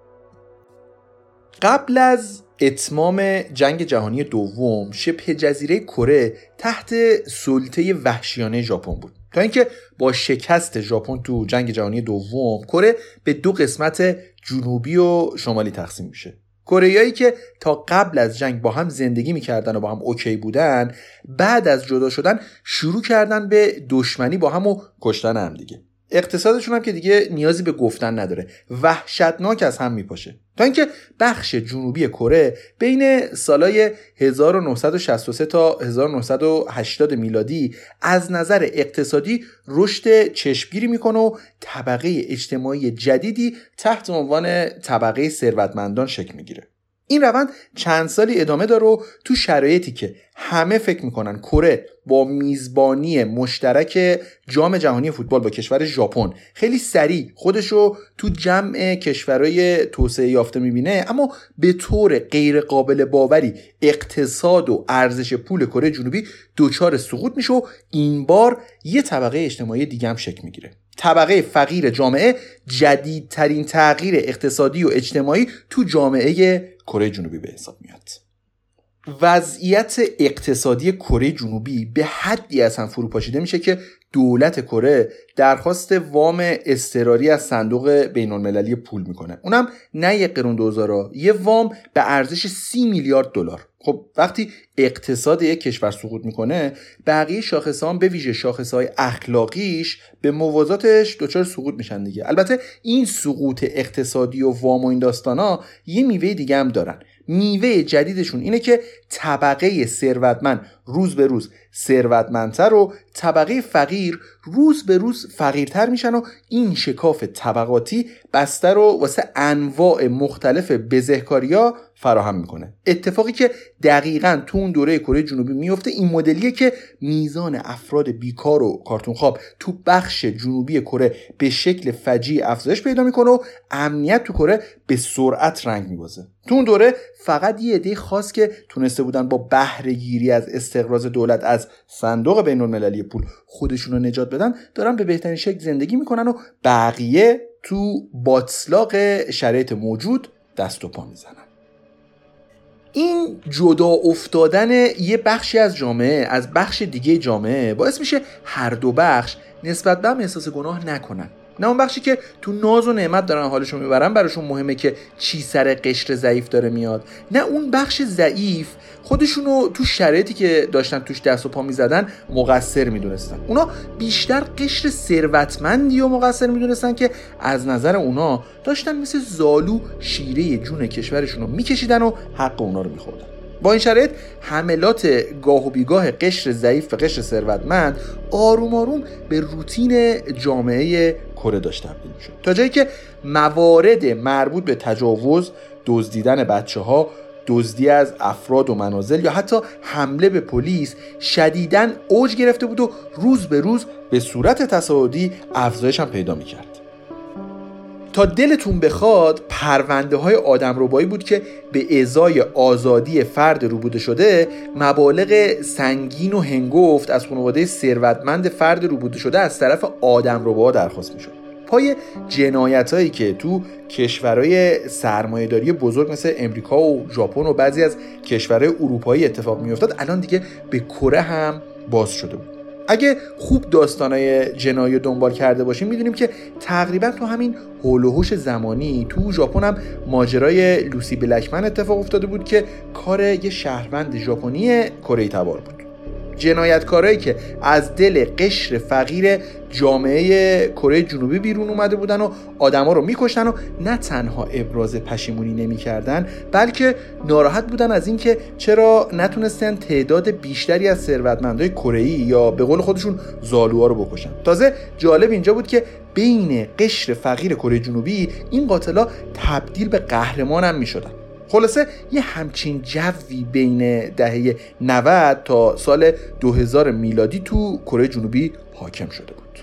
قبل از اتمام جنگ جهانی دوم شبه جزیره کره تحت سلطه وحشیانه ژاپن بود، تا اینکه با شکست ژاپن تو جنگ جهانی دوم کره به دو قسمت جنوبی و شمالی تقسیم میشه. کره‌ایایی که تا قبل از جنگ با هم زندگی میکردن و با هم اوکی بودن، بعد از جدا شدن شروع کردن به دشمنی با هم و کشتن هم دیگه. اقتصادشون هم که دیگه نیازی به گفتن نداره، وحشتناک از هم میپاشه. تا اینکه بخش جنوبی کره بین سالای 1963 تا 1980 میلادی از نظر اقتصادی رشد چشمگیری میکنه و طبقه اجتماعی جدیدی تحت عنوان طبقه ثروتمندان شکل میگیره. این روند چند سالی ادامه داره و تو شرایطی که همه فکر میکنن کره با میزبانی مشترک جام جهانی فوتبال با کشور ژاپن خیلی سریع خودشو تو جمع کشورهای توسعه یافته میبینه، اما به طور غیر قابل باوری اقتصاد و ارزش پول کره جنوبی دچار سقوط میشه و این بار یه طبقه اجتماعی دیگه هم شکل میگیره. طبقه فقیر جامعه جدیدترین تغییر اقتصادی و اجتماعی تو جامعه کره جنوبی به حساب میاد. وضعیت اقتصادی کره جنوبی به حدی از هم فروپاشیده میشه که دولت کره درخواست وام اضطراری از صندوق بین‌المللی پول میکنه. اونم نه یک قرون $2000، یه وام به ارزش 30 میلیارد دلار. خب وقتی اقتصاد یک کشور سقوط میکنه، بقیه شاخص‌ها به ویژه شاخص‌های اخلاقیش به موازاتش دچار سقوط میشن دیگه. البته این سقوط اقتصادی و وام و این داستانا یه میوه دیگه هم دارن. میوه جدیدشون اینه که طبقه ثروتمند روز به روز ثروتمندتر و طبقه فقیر روز به روز فقیرتر میشن و این شکاف طبقاتی بستر رو واسه انواع مختلف بزهکاری‌ها فراهم میکنه. اتفاقی که دقیقاً تو اون دوره کره جنوبی میفته این مدلیه که میزان افراد بیکار و کارتون خواب تو بخش جنوبی کره به شکل فجیع افزایش پیدا میکنه و امنیت تو کره به سرعت رنگ میبازه. تو اون دوره فقط یه عده خاص که تونسته بودن با بهره گیری از استقراض دولت از صندوق بین‌المللی پول خودشون رو نجات بدن دارن به بهترین شکل زندگی میکنن و بقیه تو باطلاق شرایط موجود دست و پا میزنن. این جدا افتادن یه بخشی از جامعه از بخش دیگه جامعه باعث میشه هر دو بخش نسبت به هم احساس گناه نکنن. نه اون بخشی که تو ناز و نعمت دارن حالشون میبرن براشون مهمه که چی سر قشر ضعیف داره میاد، نه اون بخش ضعیف خودشونو تو شرایطی که داشتن توش دست و پا میزدن مقصر میدونستن. اونا بیشتر قشر ثروتمندی و مقصر میدونستن که از نظر اونا داشتن مثل زالو شیره جون کشورشونو میکشیدن و حق اونا رو میخوردن. با این شرایط حملات گاه و بیگاه قشر ضعیف و قشر ثروتمند آروم آروم به روتین جامعه کره داشت تبدیل شد، تا جایی که موارد مربوط به تجاوز، دزدیدن بچه‌ها، دزدی از افراد و منازل یا حتی حمله به پلیس شدیداً اوج گرفته بود و روز به روز به صورت تصاعدی افزایش هم پیدا می‌کرد. تا دلتون بخواد پرونده‌های آدمربایی بود که به ازای آزادی فرد روبوده شده مبالغ سنگین و هنگفت از خانواده ثروتمند فرد روبوده شده از طرف آدمرباها درخواست می‌شد. پای جنایتایی که تو کشورهای سرمایه‌داری بزرگ مثل امریکا و ژاپن و بعضی از کشورهای اروپایی اتفاق می‌افتاد، الان دیگه به کره هم باز شده بود. اگه خوب داستانای جنایی دنبال کرده باشیم میدونیم که تقریبا تو همین هول و هوش زمانی تو ژاپن هم ماجرای لوسی بلکمن اتفاق افتاده بود که کار یه شهروند ژاپنی کره تبار بود. جنایتکارایی که از دل قشر فقیر جامعه کره جنوبی بیرون اومده بودن و آدما رو میکشتن و نه تنها ابراز پشیمونی نمیکردن بلکه ناراحت بودن از اینکه چرا نتونستن تعداد بیشتری از ثروتمندای کره‌ای یا به قول خودشون زالوها رو بکشن. تازه جالب اینجا بود که بین قشر فقیر کره جنوبی این قاتلا تبدیل به قهرمان هم میشدن. خلاصه یه همچین جوی بین دهه 90 تا سال 2000 میلادی تو کره جنوبی حاکم شده بود.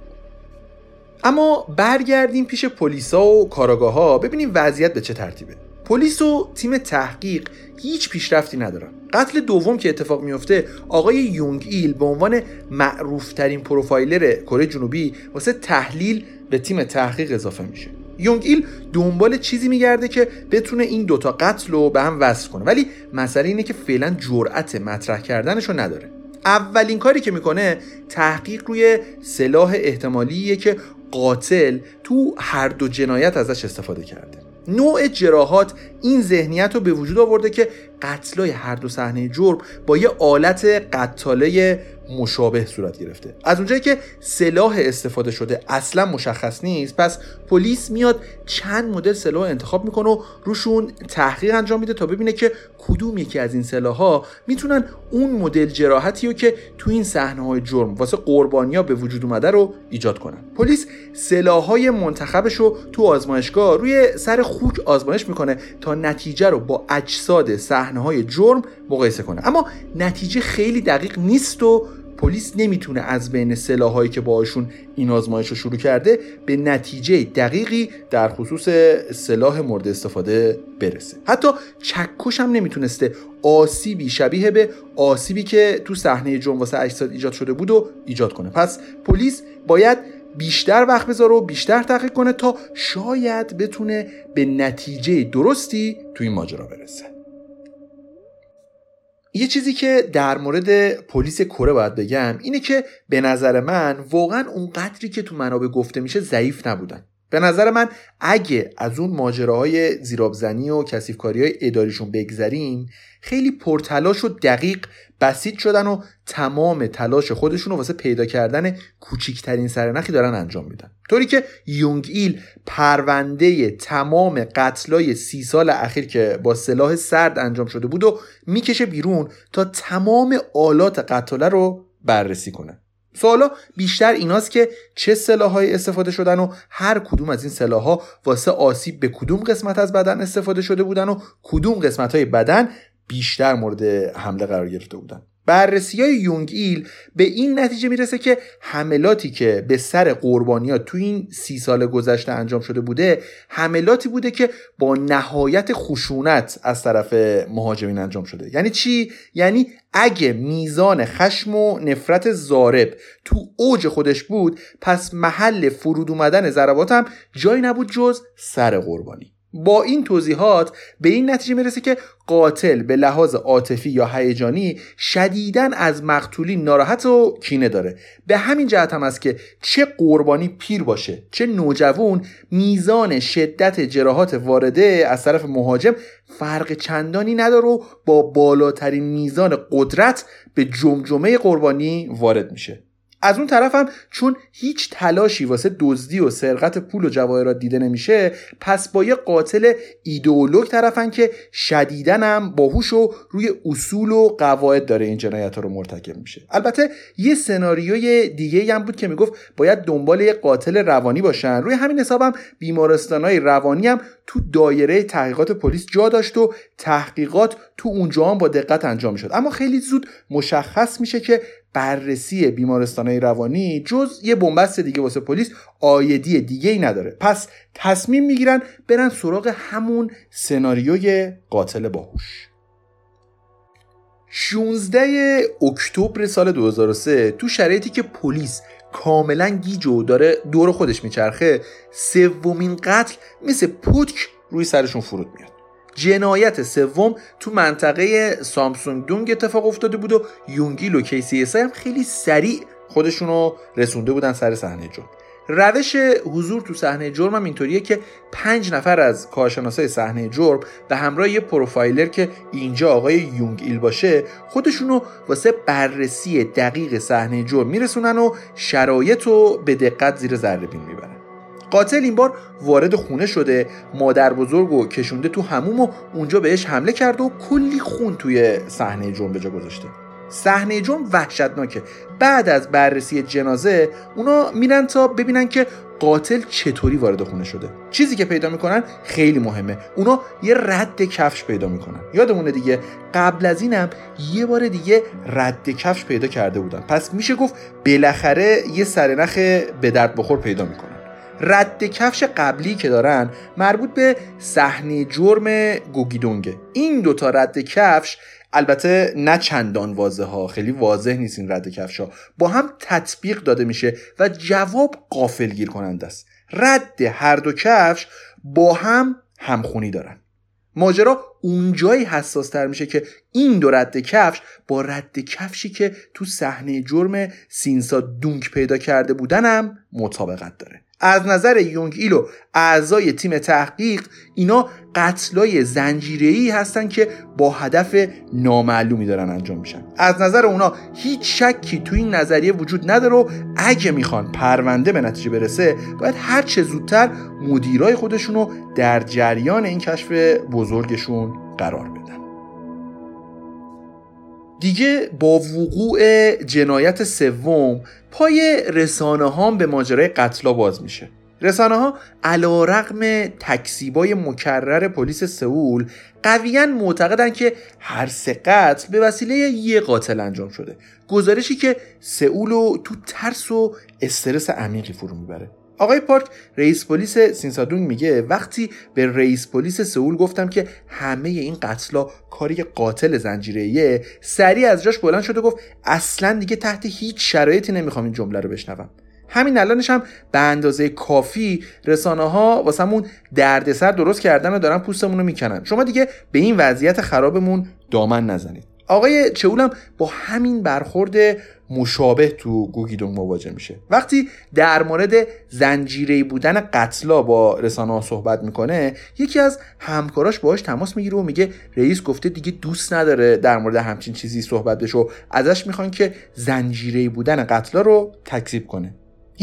اما برگردیم پیش پلیسا و کاراگاه‌ها ببینیم وضعیت به چه ترتیبه. پلیس و تیم تحقیق هیچ پیشرفتی ندارن. قتل دوم که اتفاق میفته آقای یونگ ایل به عنوان معروف‌ترین پروفایلر کره جنوبی واسه تحلیل به تیم تحقیق اضافه میشه. یونگ ایل دنبال چیزی میگرده که بتونه این دوتا قتل رو به هم وصل کنه، ولی مسئله اینه که فعلا جرأت مطرح کردنشو نداره. اولین کاری که میکنه تحقیق روی سلاح احتمالیه که قاتل تو هر دو جنایت ازش استفاده کرده. نوع جراحات این ذهنیت رو به وجود آورده که قتلای هر دو صحنه جرم با یه آلت قتاله مشابه صورت گرفته. از اونجایی که سلاح استفاده شده اصلا مشخص نیست، پس پلیس میاد چند مدل سلاح انتخاب میکنه و روشون تحقیق انجام میده تا ببینه که کدوم یکی از این سلاح‌ها میتونن اون مدل جراحتی رو که تو این صحنه‌های جرم واسه قربانی‌ها به وجود اومده رو ایجاد کنن. پلیس سلاح‌های منتخبش رو تو آزمایشگاه روی سر خوک آزمایش میکنه تا نتیجه رو با اجساد صحنه‌های جرم مقایسه کنه، اما نتیجه خیلی دقیق نیست و پلیس نمیتونه از بین سلاح‌هایی که باهاشون این آزمایش رو شروع کرده به نتیجه دقیقی در خصوص سلاح مورد استفاده برسه. حتی چکش هم نمیتونسته آسیبی شبیه به آسیبی که تو صحنه جرم واسه اجساد ایجاد شده بود و ایجاد کنه. پس پلیس باید بیشتر وقت بذاره و بیشتر تحقیق کنه تا شاید بتونه به نتیجه درستی تو این ماجرا برسه. یه چیزی که در مورد پلیس کره باید بگم اینه که به نظر من واقعا اون قدری که تو منابع گفته میشه ضعیف نبودن. به نظر من اگه از اون ماجراهای زیرآبزنی و کثیفکاری‌های اداریشون بگذریم خیلی پرتلاش و دقیق بسیج شدن و تمام تلاش خودشون رو واسه پیدا کردن کوچکترین سرنخی دارن انجام میدن، طوری که یونگ ایل پرونده تمام قتلای 30 سال اخیر که با سلاح سرد انجام شده بود و میکشه بیرون تا تمام آلات قتاله رو بررسی کنه. سوالا بیشتر ایناست که چه سلاح‌هایی استفاده شدن و هر کدوم از این سلاح‌ها واسه آسیب به کدوم قسمت از بدن استفاده شده بودن و کدوم قسمت‌های بدن بیشتر مورد حمله قرار گرفته بودن. بررسی‌های یونگ ایل به این نتیجه میرسه که حملاتی که به سر قربانی‌ها تو این 30 سال گذشته انجام شده بوده حملاتی بوده که با نهایت خشونت از طرف مهاجمین انجام شده. یعنی چی؟ یعنی اگه میزان خشم و نفرت ضارب تو اوج خودش بود پس محل فرود اومدن ضربات هم جایی نبود جز سر قربانی. با این توضیحات به این نتیجه میرسه که قاتل به لحاظ عاطفی یا هیجانی شدیداً از مقتولین ناراحت و کینه داره. به همین جهت هم است که چه قربانی پیر باشه چه نوجوان میزان شدت جراحات وارده از طرف مهاجم فرق چندانی نداره و با بالاترین میزان قدرت به جمجمه قربانی وارد میشه. از اون طرف هم چون هیچ تلاشی واسه دزدی و سرقت پول و جواهرات دیده نمیشه، پس با یه قاتل ایدئولوگ طرفن که شدیداً هم باهوش و روی اصول و قواعد داره این جنایت‌ها رو مرتکب میشه. البته یه سناریوی دیگه هم بود که میگفت باید دنبال یه قاتل روانی باشن. روی همین حساب هم بیمارستان‌های روانی هم تو دایره تحقیقات پلیس جا داشت و تحقیقات تو اونجا هم با دقت انجام میشد. اما خیلی زود مشخص میشه که بررسی بیمارستان‌های روانی جز یه بنبست دیگه واسه پلیس آیدی دیگه‌ای نداره. پس تصمیم میگیرن برن سراغ همون سناریوی قاتل باهوش. 16 اکتبر سال 2003 تو شرایطی که پلیس کاملا گیج و داره دور خودش میچرخه، سومین قتل مثل پتک روی سرشون فرود میاد. جنایت سوم تو منطقه سامسونگ دونگ اتفاق افتاده بود و یونگیل و KCSI هم خیلی سریع خودشونو رسونده بودن سر صحنه جرم. روش حضور تو صحنه جرم هم اینطوریه که 5 نفر از کارشناسای صحنه جرم به همراه یه پروفایلر که اینجا آقای یونگیل باشه خودشونو واسه بررسی دقیق صحنه جرم میرسونن و شرایط رو به دقت زیر ذره بین میبرن. قاتل این بار وارد خونه شده، مادر بزرگو کشونده تو حموم و اونجا بهش حمله کرده و کلی خون توی صحنه جرم به جا گذاشته. صحنه جرم وحشتناکه. بعد از بررسی جنازه اونا میرن تا ببینن که قاتل چطوری وارد خونه شده. چیزی که پیدا میکنن خیلی مهمه. اونا یه رد کفش پیدا میکنن. یادمونه دیگه قبل از اینم یه بار دیگه رد کفش پیدا کرده بودن. پس میشه گفت بالاخره یه سرنخ به درد بخور پیدا میکنن. رد کفش قبلی که دارن مربوط به صحنه جرم گوگیدونگه. این دوتا رد کفش البته نه چندان واضحه ها، خیلی واضح نیست این رد کفش ها، با هم تطبیق داده میشه و جواب غافلگیر کننده است. رد هر دو کفش با هم همخونی دارن. ماجرا اونجایی حساس تر میشه که این دو رد کفش با رد کفشی که تو صحنه جرم سینسا دونگ پیدا کرده بودن هم مطابقت داره. از نظر یونگ ایل و اعضای تیم تحقیق اینا قتلای زنجیره‌ای هستن که با هدف نامعلومی دارن انجام میشن. از نظر اونا هیچ شکی تو این نظریه وجود نداره و اگه میخوان پرونده به نتیجه برسه باید هر چه زودتر مدیرای خودشونو در جریان این کشف بزرگشون قرار بدن. دیگه با وقوع جنایت سوم پای رسانه ها به ماجرای قتلا باز میشه. رسانه ها علیرغم تکذیبای مکرر پلیس سئول قویاً معتقدن که هر 3 قتل به وسیله یه قاتل انجام شده. گزارشی که سئول رو تو ترس و استرس عمیقی فرو میبره. آقای پارک رئیس پلیس سینسادونگ میگه وقتی به رئیس پلیس سئول گفتم که همه این قتلا کاری قاتل زنجیره‌ایه، سریع از جاش بلند شد و گفت اصلاً دیگه تحت هیچ شرایطی نمیخوام این جمله رو بشنوم. همین الانش هم به اندازه کافی رسانه‌ها واسمون دردسر درست کردن و دارن پوستمون رو میکنن. شما دیگه به این وضعیت خرابمون دامن نزنید. آقای چئول هم با همین برخورد مشابه تو گوگیدونگ مواجه میشه. وقتی در مورد زنجیره‌ای بودن قتلا با رسانه‌ها صحبت میکنه، یکی از همکاراش باهاش تماس میگیره و میگه رئیس گفته دیگه دوست نداره در مورد همچین چیزی صحبت بشه و ازش میخوان که زنجیره‌ای بودن قتلا رو تکذیب کنه.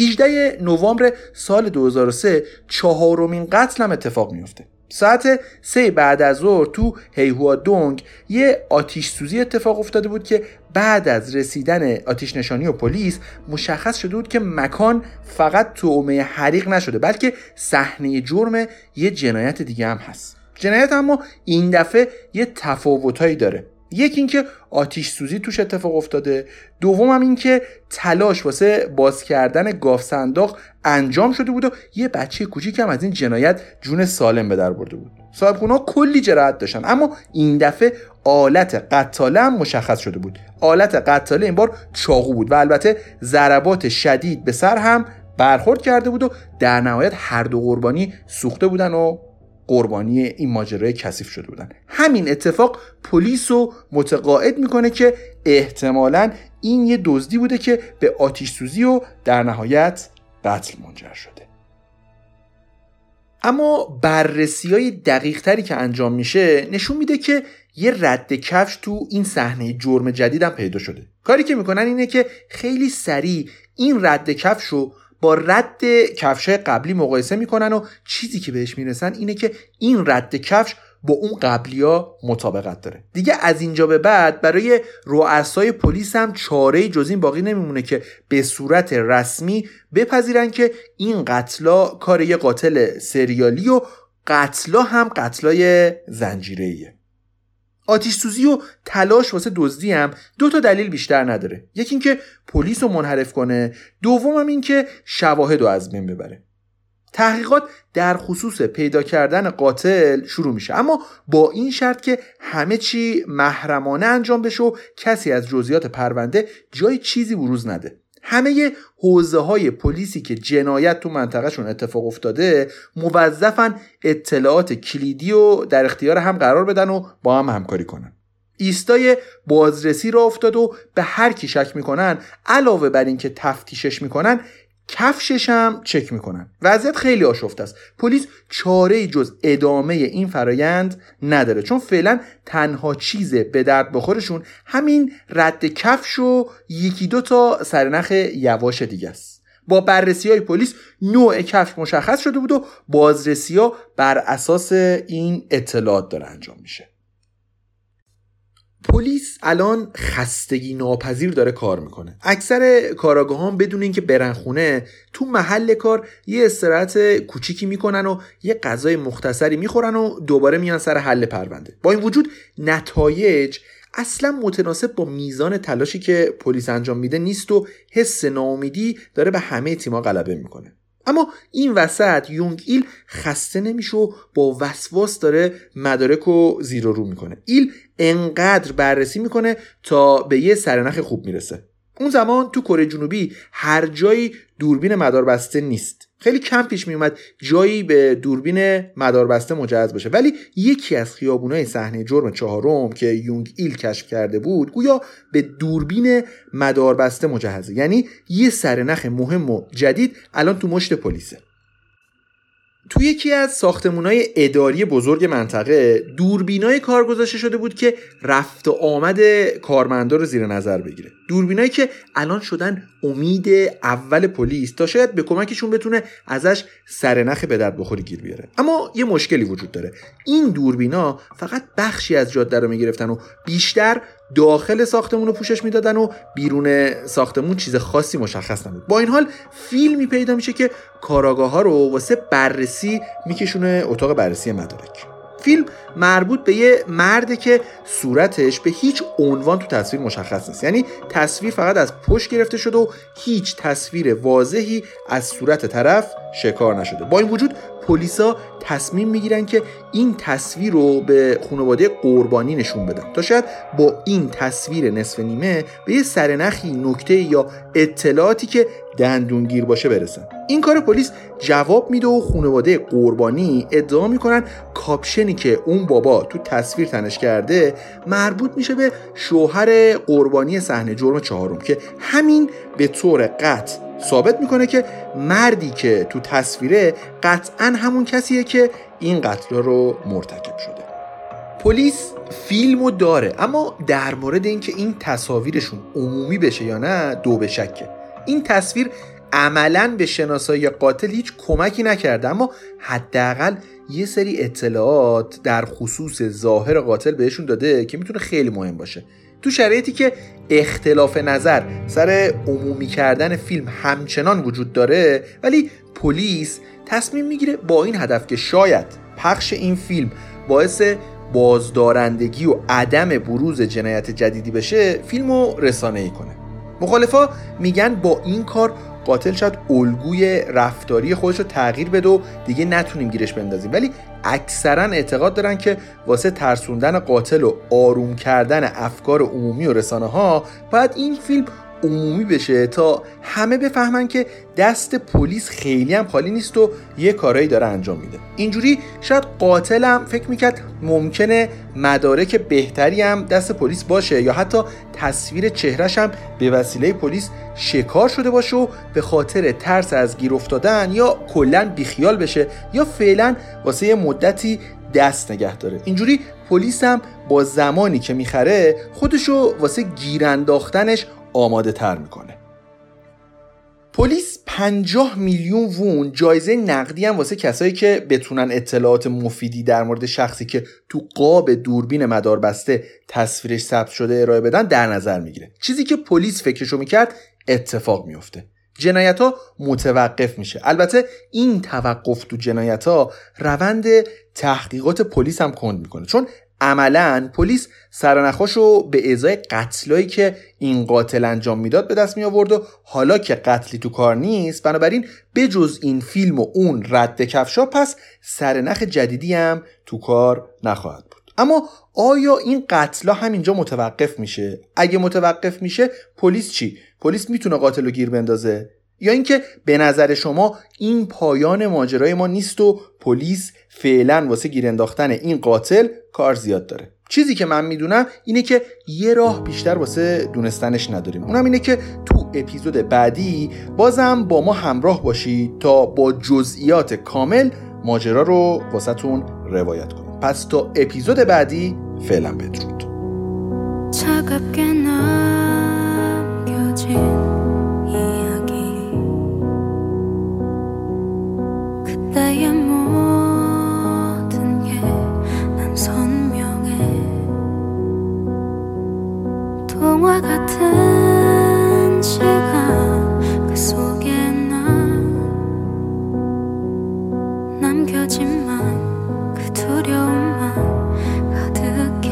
18 نوامبر سال 2003 4مین قتل هم اتفاق میفته. ساعت 3 بعد از ظهر تو هیهوا دونگ یه آتش سوزی اتفاق افتاده بود که بعد از رسیدن آتش نشانی و پلیس مشخص شده بود که مکان فقط تومه حریق نشده بلکه صحنه جرم یه جنایت دیگه هم هست. جنایت اما این دفعه یه تفاوتایی داره. یکی این که آتش سوزی توش اتفاق افتاده، دوم هم این که تلاش واسه باز کردن گاف صندوق انجام شده بود و یه بچه کوچیک هم از این جنایت جون سالم به در برده بود. صاحبخونه‌ها کلی جراحت داشتن اما این دفعه آلت قتاله هم مشخص شده بود. آلت قتاله این بار چاقو بود و البته ضربات شدید به سر هم برخورد کرده بود و در نهایت هر دو قربانی سوخته بودن و قربانی این ماجرای کثیف شده بودن. همین اتفاق پلیس رو متقاعد میکنه که احتمالاً این یه دزدی بوده که به آتش سوزی و در نهایت قتل منجر شده. اما بررسی‌های دقیق‌تری که انجام میشه نشون میده که یه رد کفش تو این صحنه جرم جدیدم پیدا شده. کاری که میکنن اینه که خیلی سریع این رد کفش رو با رد کفشای قبلی مقایسه میکنن و چیزی که بهش میرسن اینه که این رد کفش با اون قبلیا مطابقت داره. دیگه از اینجا به بعد برای رؤسای پلیس هم چاره‌ای جز این باقی نمیمونه که به صورت رسمی بپذیرن که این قتلا کار یه قاتل سریالی و قتلا هم قتلای زنجیره‌ایه. آتش سوزی و تلاش واسه دزدی هم 2 دلیل بیشتر نداره. یکی این که پلیس رو منحرف کنه، دوم هم این که شواهد رو از بین ببره. تحقیقات در خصوص پیدا کردن قاتل شروع میشه، اما با این شرط که همه چی محرمانه انجام بشه و کسی از جزئیات پرونده جای چیزی بروز نده. همه حوزه‌های پلیسی که جنایت تو منطقهشون اتفاق افتاده موظفن اطلاعات کلیدی و در اختیار هم قرار بدن و با هم همکاری کنن. ایستای بازرسی را افتاد و به هر کی شک میکنن علاوه بر این که تفتیشش میکنن کفشش هم چک میکنن. وضعیت خیلی آشفته است. پلیس چاره‌ای جز ادامه این فرایند نداره، چون فعلا تنها چیز به درد بخورشون همین رد کفش و 1-2 تا سرنخ یواش دیگه است. با بررسی‌های پلیس نوع کفش مشخص شده بود و بازرسی‌ها بر اساس این اطلاعات داره انجام میشه. پلیس الان خستگی ناپذیر داره کار میکنه. اکثر کاراگاهان بدون اینکه برن خونه تو محل کار یه استراحت کوچیکی میکنن و یه غذای مختصری میخورن و دوباره میان سر حل پرونده. با این وجود نتایج اصلا متناسب با میزان تلاشی که پلیس انجام میده نیست و حس ناامیدی داره به همه تیم‌ها غلبه میکنه. اما این وسط یونگ ایل خسته نمیشه و با وسواس داره مدارک رو زیر و رو میکنه. ایل انقدر بررسی میکنه تا به یه سرنخ خوب میرسه. اون زمان تو کره جنوبی هر جایی دوربین مداربسته نیست. خیلی کم پیش میومد جایی به دوربین مداربسته مجهز باشه، ولی یکی از خیابونای صحنه جرم 4 که یونگ ایل کشف کرده بود گویا به دوربین مداربسته مجهزه. یعنی یه سرنخ مهم و جدید الان تو مشت پلیسه. تو یکی از ساختمان‌های اداری بزرگ منطقه دوربینای کار گذاشته شده بود که رفت و آمد کارمندا رو زیر نظر بگیره. دوربینایی که الان شدن امید اول پلیس تا شاید به کمکشون بتونه ازش سرنخ به درد بخوری گیر بیاره. اما یه مشکلی وجود داره. این دوربینا فقط بخشی از جاده رو میگرفتن و بیشتر داخل ساختمون رو پوشش میدادن و بیرون ساختمون چیز خاصی مشخص نبود. با این حال فیلمی پیدا میشه که کاراگاه‌ها رو واسه بررسی میکشونه اتاق بررسی مدارک. فیلم مربوط به یه مرده که صورتش به هیچ عنوان تو تصویر مشخص نیست. یعنی تصویر فقط از پشت گرفته شده و هیچ تصویر واضحی از صورت طرف شکار نشده. با این وجود پلیسا تصمیم میگیرن که این تصویر رو به خانواده قربانی نشون بدن تا شاید با این تصویر نصف نیمه به یه سرنخی، نکته یا اطلاعاتی که دندونگیر باشه برسن. این کار پلیس جواب میده و خانواده قربانی ادعا میکنن کاپشنی که اون بابا تو تصویر تنش کرده مربوط میشه به شوهر قربانی صحنه جرم 4 که همین به طور قطع ثابت میکنه که مردی که تو تصویره قطعاً همون کسیه که این قتل رو مرتکب شده. پلیس فیلمو داره، اما در مورد اینکه این تصاویرشون عمومی بشه یا نه دو به شکه. این تصویر عملاً به شناسایی قاتل هیچ کمکی نکرده، اما حداقل یه سری اطلاعات در خصوص ظاهر قاتل بهشون داده که میتونه خیلی مهم باشه. تو شرایطی که اختلاف نظر سر عمومی کردن فیلم همچنان وجود داره، ولی پلیس تصمیم میگیره با این هدف که شاید پخش این فیلم باعث بازدارندگی و عدم بروز جنایت جدیدی بشه، فیلمو رسانه‌ای کنه. مخالفا میگن با این کار قاتل شاید الگوی رفتاری خودش رو تغییر بده و دیگه نتونیم گیرش بندازیم، ولی اکثرا اعتقاد دارن که واسه ترسوندن قاتل و آروم کردن افکار عمومی و رسانه ها باید این فیلم عمومی بشه تا همه بفهمن که دست پلیس خیلی هم خالی نیست و یه کارایی داره انجام میده. اینجوری شاید قاتل هم فکر میکرد ممکنه مدارک بهتری هم دست پلیس باشه یا حتی تصویر چهرش هم به وسیله پلیس شکار شده باشه و به خاطر ترس از گیر افتادن یا کلاً بیخیال بشه یا فعلا واسه یه مدتی دست نگه داره. اینجوری پلیس هم با زمانی که میخره خودشو واسه گیر انداختنش آماده تر میکنه. پلیس 50 میلیون وون جایزه نقدی هم واسه کسایی که بتونن اطلاعات مفیدی در مورد شخصی که تو قاب دوربین مداربسته تصویرش ثبت شده ارائه بدن در نظر میگیره. چیزی که پلیس فکرشو میکرد اتفاق میفته. جنایت‌ها متوقف میشه. البته این توقف تو جنایت‌ها روند تحقیقات پلیس هم کند میکنه، چون عملاً پلیس سرنخاشو به ازای قتلایی که این قاتل انجام میداد به دست می آورد و حالا که قتلی تو کار نیست، بنابراین بجز این فیلم و اون رد کفشا پس سرنخ جدیدی هم تو کار نخواهد بود. اما آیا این قتلا همینجا متوقف میشه؟ اگه متوقف میشه پلیس چی؟ پلیس میتونه قاتل رو گیر بندازه؟ یا اینکه به نظر شما این پایان ماجرای ما نیست و پلیس فعلا واسه گیر انداختن این قاتل کار زیاد داره؟ چیزی که من میدونم اینه که یه راه بیشتر واسه دونستنش نداریم. اونم اینه که تو اپیزود بعدی بازم با ما همراه باشید تا با جزئیات کامل ماجرا رو واسه تون روایت کنیم. پس تا اپیزود بعدی فعلا بدرود. 차갑게 남겨진 이야기 그때의 모든 게 난 선명해 동화 같은 시간 그 속에 난 남겨진만 그 두려움만 가득해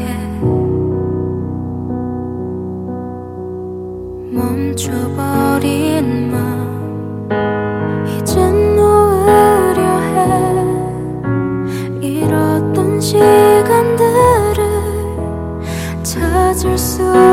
멈춰버린 맘 이젠 놓으려 해 잃었던 시간들을 찾을 수